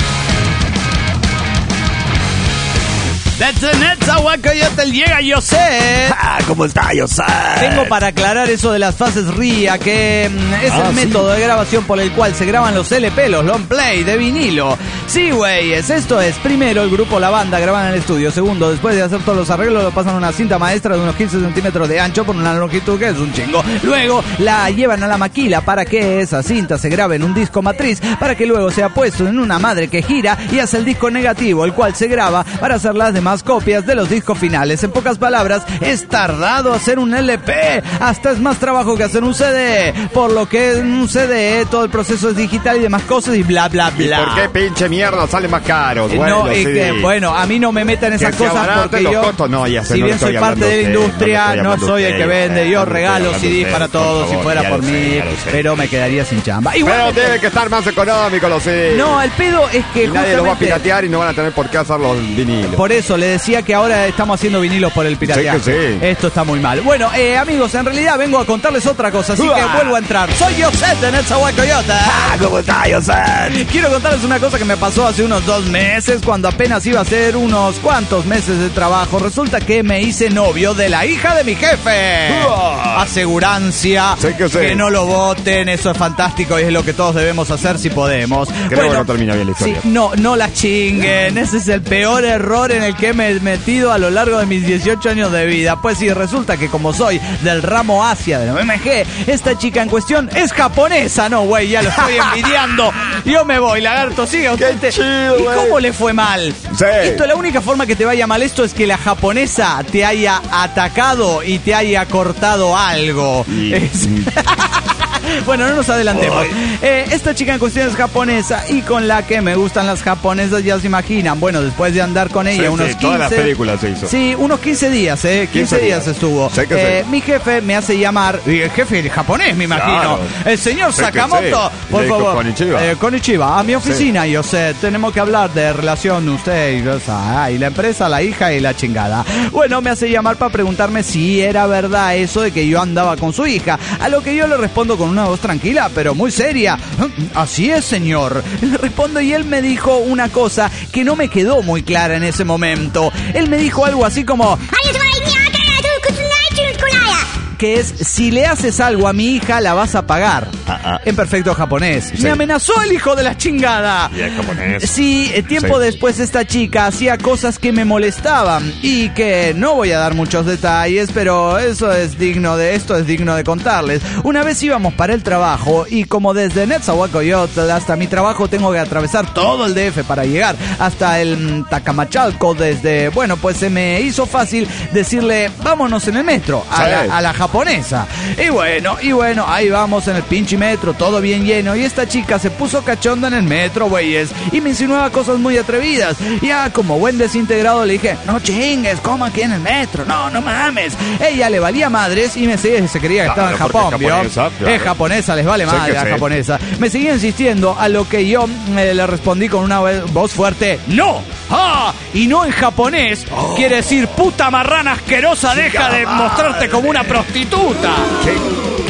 That's a Netzahualcoyotl, llega José. Ah, ¿cómo está José? Tengo para aclarar eso de las fases R I A, que mm, es Ah, el sí. método de grabación por el cual se graban los L P, los long play de vinilo. Sí, güeyes, esto es, primero el grupo, la banda graban en el estudio. Segundo, después de hacer todos los arreglos, lo pasan a una cinta maestra de unos quince centímetros de ancho por una longitud que es un chingo. Luego la llevan a la maquila para que esa cinta se grabe en un disco matriz, para que luego sea puesto en una madre que gira y hace el disco negativo, el cual se graba para hacer las demás copias de los discos finales. En pocas palabras, es tardado hacer un L P, hasta es más trabajo que hacer un C D, por lo que en un C D todo el proceso es digital y demás cosas y bla bla ¿Y bla. por qué pinche mierda sale más caro? Eh, Bueno, no, y sí. que, bueno, a mí no me metan esas Que sea cosas barato, porque los yo, costos, no, ya sé, si no bien estoy soy parte hablando de la de usted, industria, no le estoy no hablando soy de el que usted, vende, yo no le estoy regalo hablando C de Ds usted, para por todos si favor, fuera ya por lo sé, mí, ya lo sé. pero me quedaría sin chamba. Pero Igual, tiene que estar más económico, lo sé. no, el pedo es que Y nadie los va a justamente piratear y no van a tener por qué hacer los vinilos. por eso le decía que ahora estamos haciendo vinilos por el pirateaje. Sí que sí. Esto está muy mal. Bueno, eh, amigos, en realidad vengo a contarles otra cosa, así ¡Uah! que vuelvo a entrar. Soy José de Netzahualcoyotl. Ah, ¿cómo está José? Quiero contarles una cosa que me pasó hace unos dos meses, cuando apenas iba a hacer unos cuantos meses de trabajo. Resulta que me hice novio de la hija de mi jefe. ¡Uah! Asegurancia, Sí que sí. no lo voten, eso es fantástico y es lo que todos debemos hacer si podemos. Creo que no termina bien la historia. Sí, no, no la chinguen, ese es el peor error en el que me he metido a lo largo de mis dieciocho años de vida. Pues sí, resulta que como soy del ramo Asia de la M G, esta chica en cuestión es japonesa. No, güey, ya lo estoy envidiando. Yo me voy, lagarto, siga usted. Qué chido, ¿Y güey. cómo le fue mal? Sí. Esto, la única forma que te vaya mal esto es que la japonesa te haya atacado y te haya cortado algo. Y- Es- Bueno, no nos adelantemos. Eh, esta chica en cuestión es japonesa y con la que me gustan las japonesas, ya se imaginan. Bueno, después de andar con ella Sí, unos sí, quince... todas las películas se hizo. Sí, unos quince días, ¿eh? quince, quince días días. estuvo. Sí que Eh, sí. Mi jefe me hace llamar... Y el jefe japonés, me imagino. Claro. El señor Sí que Sakamoto. sí. Por Le dijo, favor. "Konnichiwa". Eh, konnichiwa. A mi oficina, yo sé. Tenemos que hablar de relación usted y, o sea, y la empresa, la hija y la chingada. Bueno, me hace llamar para preguntarme si era verdad eso de que yo andaba con su hija. A lo que yo le respondo con una voz tranquila, pero muy seria. Así es, señor. Le respondo y él me dijo una cosa que no me quedó muy clara en ese momento. Él me dijo algo así como... que es, si le haces algo a mi hija, la vas a pagar. Ah, ah. En perfecto japonés. Sí. Me amenazó el hijo de la chingada. Y es japonés. Sí, eh, tiempo Sí. después esta chica hacía cosas que me molestaban y que no voy a dar muchos detalles, pero eso es digno de esto es digno de contarles. Una vez íbamos para el trabajo y como desde Netzahualcoyotl hasta mi trabajo tengo que atravesar todo el D F para llegar hasta el mm, Tacamachalco desde, bueno, pues se me hizo fácil decirle, vámonos en el metro a, Sí. la, a la japonesa. Y bueno, y bueno, ahí vamos en el pinche metro, todo bien lleno. Y esta chica se puso cachonda en el metro, güeyes, y me insinuaba cosas muy atrevidas. Ya como buen desintegrado le dije, no chingues, ¿cómo aquí en el metro? No, no mames. Ella le valía madres y me seguía, se creía que Claro, estaba en porque Japón, es ¿vio? japonesa, claro. Es japonesa, les vale Sí madre que la sí. japonesa. Me seguía insistiendo, a lo que yo eh, le respondí con una voz fuerte, ¡no! ¡Ah! Y no en japonés, quiere decir puta marrana asquerosa, deja de mostrarte como una prostituta. ¿Qué,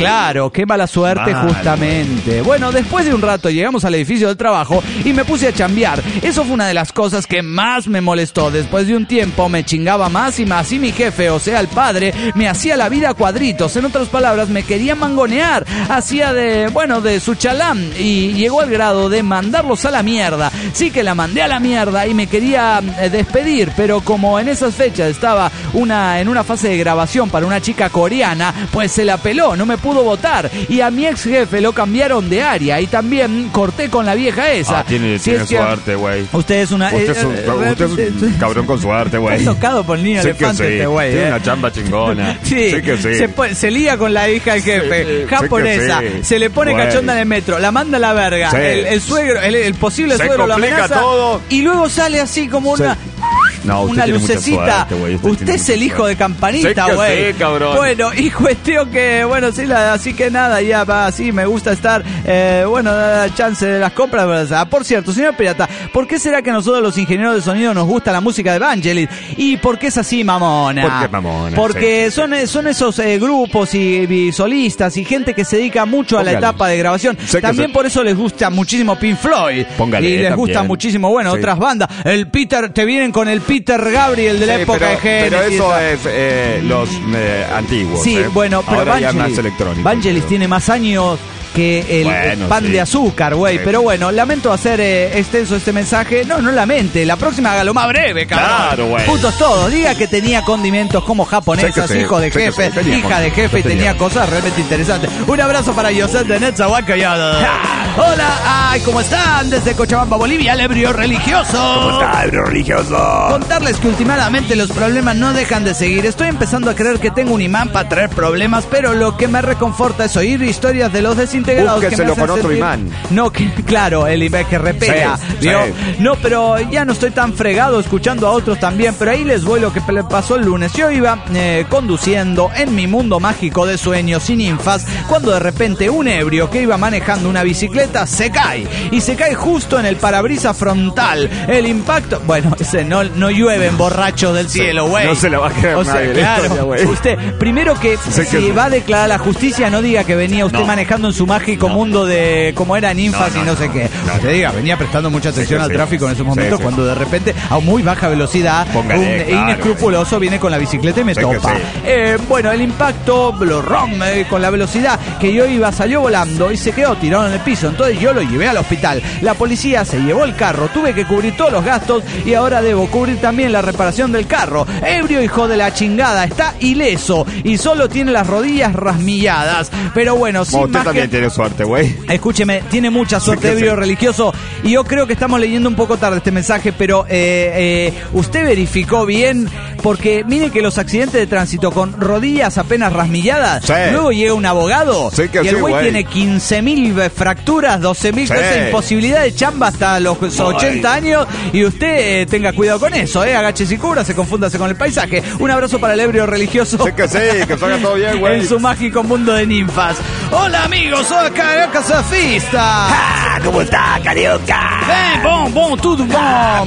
claro, qué mala suerte. Mal, justamente. Bueno, después de un rato llegamos al edificio del trabajo y me puse a chambear. Eso fue una de las cosas que más me molestó. Después de un tiempo me chingaba más y más y mi jefe, o sea el padre, me hacía la vida a cuadritos. En otras palabras, me quería mangonear. Hacía de, bueno, de su chalán y llegó al grado de mandarlos a la mierda. Sí que la mandé a la mierda y me quería eh, despedir, pero como en esas fechas estaba una, en una fase de grabación para una chica coreana, pues se la peló, no me pudo votar. Y a mi ex jefe lo cambiaron de área y también corté con la vieja esa. Ah, tiene, Si tiene es que suerte, güey. Usted es una... Usted es un, eh, usted es un cabrón con suerte, güey. Está tocado por el niño Sí que elefante sí. este güey. Tiene eh. una chamba chingona. Sí, Sí que sí. Se, po- se lía con la hija del jefe, Sí, japonesa, sí que sí. se le pone Güey. cachonda en el metro, la manda a la verga, Sí. el, el suegro, el, el posible Se suegro la complica amenaza todo. y luego sale así como Sí. una... No, usted una tiene mucha lucecita. suerte, güey. Usted Usted tiene es mucha el hijo suerte. de Campanita, Sí que güey. sí, cabrón. Bueno, y cuestión que, bueno, sí, la, así que nada, ya va, así me gusta estar, eh, bueno, da la chance de las compras. ¿Verdad? Por cierto, señor Pirata, ¿por qué será que a nosotros los ingenieros de sonido nos gusta la música de Vangelis? ¿Y por qué es así, mamona? ¿Por qué mamona? Porque Sí. son, son esos eh, grupos y, y solistas y gente que se dedica mucho a la Póngale. etapa de grabación. Sé que También se- por eso les gusta muchísimo Pink Floyd. Póngale, y les también. gusta muchísimo, bueno, Sí. otras bandas. El Peter, te vienen con el Peter Gabriel de la Sí, época pero, de Genesis. pero eso esa- es eh, los eh, antiguos. Sí, eh. bueno, pero Ahora ya es más Vangelis, electrónico. Vangelis tiene más años que el Bueno, pan sí. de azúcar, güey. Sí. Pero bueno, lamento hacer eh, extenso este mensaje. No, no lamente. La próxima hágalo más breve, cabrón. Claro, güey. Putos todos. Diga que tenía condimentos como japonesas, Sí que sí, hijo de sí que jefe, sí, tenía hija de condimentos, jefe y tenía. tenía cosas realmente interesantes. Un abrazo para José de Netzahuaca y hola, ay, ¿cómo están? Desde Cochabamba, Bolivia, el ebrio religioso. ¿Cómo está, bro religioso? Contarles que últimamente los problemas no dejan de seguir. Estoy empezando a creer que tengo un imán para traer problemas, pero lo que me reconforta es oír historias de los desintegrados que me Búsqueselo hacen con otro sentir- imán. No, que, claro, el imán que repela. Sí, ¿vio? sí. No, pero ya no estoy tan fregado escuchando a otros también. Pero ahí les voy lo que le pasó el lunes. Yo iba eh, conduciendo en mi mundo mágico de sueños y ninfas cuando de repente un ebrio que iba manejando una bicicleta se cae. Y se cae justo en el parabrisas frontal. El impacto... Bueno, ese no, no llueven borrachos del cielo, güey. no se la va a creer O sea, nadie la claro, historia, güey. usted, primero que Sé si que sí. va a declarar la justicia, no diga que venía usted No. manejando en su mágico No. mundo de como era ninfas No, no, y no, sé no. qué. No, Usted no. diga, venía prestando mucha atención que al sí. tráfico en esos Sí, momentos sí. cuando de repente a muy baja velocidad Póngale, un claro, inescrupuloso viene con la bicicleta y me Sí que topa. sí. Eh, bueno, el impacto lo rompe con la velocidad que yo iba, salió volando y se quedó tirado en el piso. Entonces yo lo llevé al hospital. La policía se llevó el carro, tuve que cubrir todos los gastos y ahora debo cubrir también la reparación del carro. Ebrio, hijo de la chingada, está ileso y solo tiene las rodillas rasmilladas. Pero bueno, sin Bueno, usted más también que... tiene suerte, güey. Escúcheme, tiene mucha suerte, Sí que ebrio sí. religioso. Y yo creo que estamos leyendo un poco tarde este mensaje, pero eh, eh, usted verificó bien, porque mire que los accidentes de tránsito con rodillas apenas rasmilladas, Sí. luego llega un abogado Sí que y el sí, güey güey. tiene quince mil fracturas, doce mil Sí. cosas, imposibilidad de chamba hasta los ochenta años. Y usted eh, tenga cuidado con eso, eh, agáchese y cubra, se confúndase con el paisaje. Un abrazo para el ebrio religioso. Sé que sí, que salga todo bien, güey. En su mágico mundo de ninfas. Hola amigos, soy Carioca Surfista. ¿Cómo está, Carioca? Ven, bon, bon, tudo bom.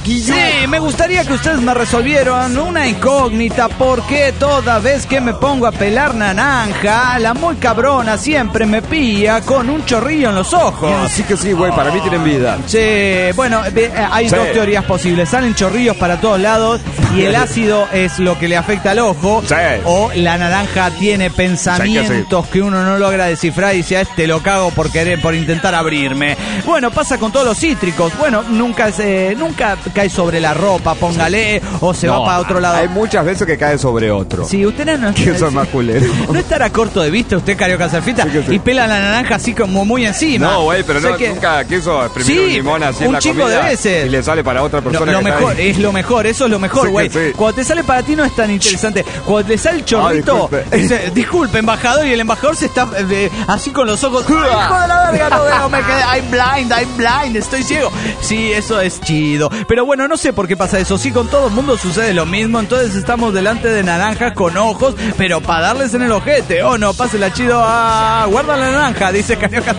Sí, me gustaría que ustedes me resolvieran una incógnita. ¿Por qué toda vez que me pongo a pelar naranja, la muy cabrona siempre me pilla con un chorrillo en los ojos? Sí que sí, güey, para mí tienen vida. Sí, bueno, ve, eh, hay Sí. dos teorías posibles. Salen chorrillos para todos lados y el ácido es lo que le afecta al ojo. Sí. O la naranja tiene pensamientos que uno no logra descifrar y dice, a este lo cago por querer, por intentar abrirme. Bueno, pasa con todos los cítricos. Bueno, nunca se, nunca cae sobre la ropa, póngale, o se va para otro lado. Hay muchas veces que cae sobre otro. Si usted no, no, Que eso es más culero. no estará corto de vista usted, Carioca Surfista, Sí que sí. y pela la naranja así como muy encima. No, güey, pero Sé no, que- nunca quiso exprimir Sí, un limón así en un la chingo comida de veces. y le sale para otra Lo, persona lo que está mejor, ahí. es lo mejor, eso es lo mejor, Sí que güey. sí. Cuando te sale para ti no es tan interesante. Cuando te sale el chorrito, Ah, disculpe. dice, disculpe, embajador, y el embajador se está eh, así con los ojos. ¡Hijo de la verga, no veo, me quedé! I'm blind, I'm blind, estoy ciego. Sí, eso es chido. Pero bueno, no sé por qué pasa eso. Sí, con todo el mundo sucede lo mismo. Entonces estamos delante de naranjas con ojos, pero para darles en el ojete. Oh, no, pásela chido. Ah, guarda la naranja, dice Carioca Surfista.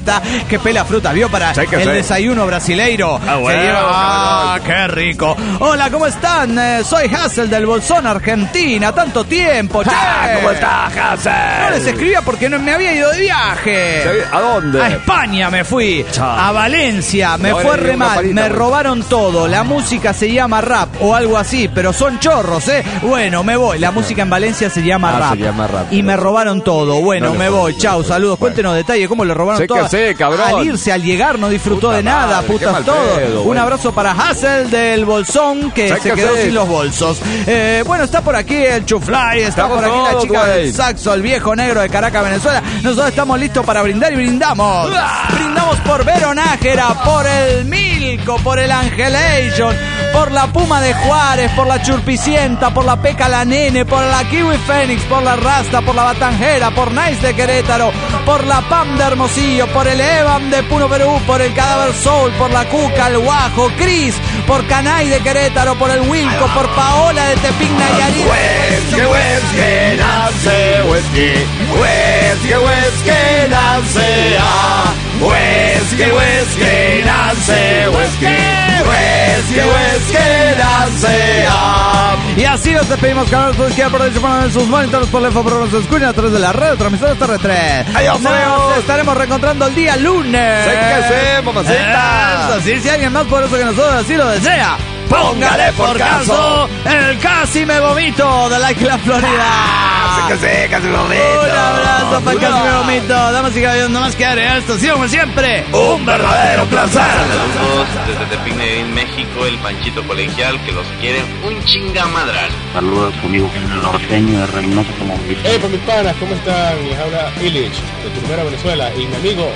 está, que pela frutas, ¿vio? Para Sí, que el sí. desayuno brasileiro. Ah, bueno, Se lleva- ah, cabrón. qué rico. Hola, ¿cómo están? Eh, soy Hassel del Bolsón, Argentina. Tanto tiempo, che. Ah, ¿cómo estás, Hassel? No les escribía porque no me había ido de viaje. Sí, ¿a dónde? A España me fui, Chao. a Valencia, me Ahora fue le re dio una mal, palita, me bueno. robaron todo, la música se llama rap o algo así, pero son chorros, ¿eh? Bueno, me voy, la música en Valencia se llama Ah, rap. se llama rap, Y pero- me robaron todo, bueno, No le me jodas, voy, no chau, le jodas. saludos, Bueno. cuéntenos detalles, cómo le robaron Sé que todo. sé, cabrón. Al irse, al llegar, no disfrutó Puta de nada, madre, qué putas mal todo. pedo, Un bueno. abrazo para Hassel del Bolsón, que Sé se que quedó sé. sin los bolsos. Eh, bueno, está por aquí el Chufly, está Estamos por aquí la todos, chica del güey. saxo, el viejo negro de Caracas, Venezuela. Nosotros estamos listos para brindar y brindamos. Brindamos por Veronájera, por el Milco, por el Angelation, por la Puma de Juárez, por la Churpicienta, por la Peca la Nene, por la Kiwi Fénix, por la Rasta, por la Batanjera, por Nice de Querétaro, por la Pam de Hermosillo, por el Evan de Puno Perú, por el Cadáver Soul, por la Cuca, el Guajo, Cris, por Canay de Querétaro, por el Wilco, por Paola de Tepic Nayarit. Whisky, whisky, nace whisky. Whisky, whisky, nace ah. Whisky, whisky, nace whisky. Whisky, whisky, nace ah. Y así nos despedimos, canales de izquierda por derecha, por en sus monitores, por lejos, por nos escuchan a través de la red de transmisores T R tres. Adiós, Nos amigos. estaremos reencontrando el día lunes. Sé que sé, mamacita. Eso sí, si alguien más poderoso que nosotros así lo desea, Póngale por caso. el Casi Me Vomito de Like La Florida. Sé que sé, casi lo Un abrazo para el Casi Me Vomito. Damas y caballeros, no más que agregar esto. Sí, como siempre, Un verdadero placer. Saludos desde Tepic Nayarit, México, el Panchito Colegial, que los quiere un chingamadral. Saludos a su amigo el norteño de Reynosa como Hey, para mis panas, ¿cómo están? Les habla Illich, de Turbera, Venezuela, y mi amigo.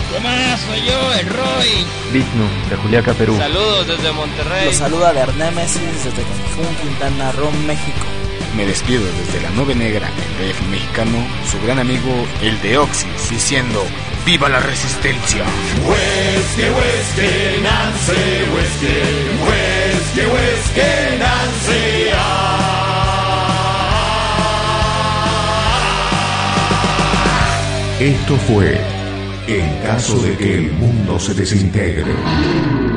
Vigno de Juliaca, Perú. Saludos desde Monterrey. Los saluda Bernémesis desde Cancún, Quintana Roo, México. Me despido desde la nube negra, el D F mexicano, su gran amigo el Deoxys, diciendo ¡viva la resistencia! Whisky, whisky, Nancy, whisky, whisky, whisky, Nancy. Esto fue En caso de que el mundo se desintegre.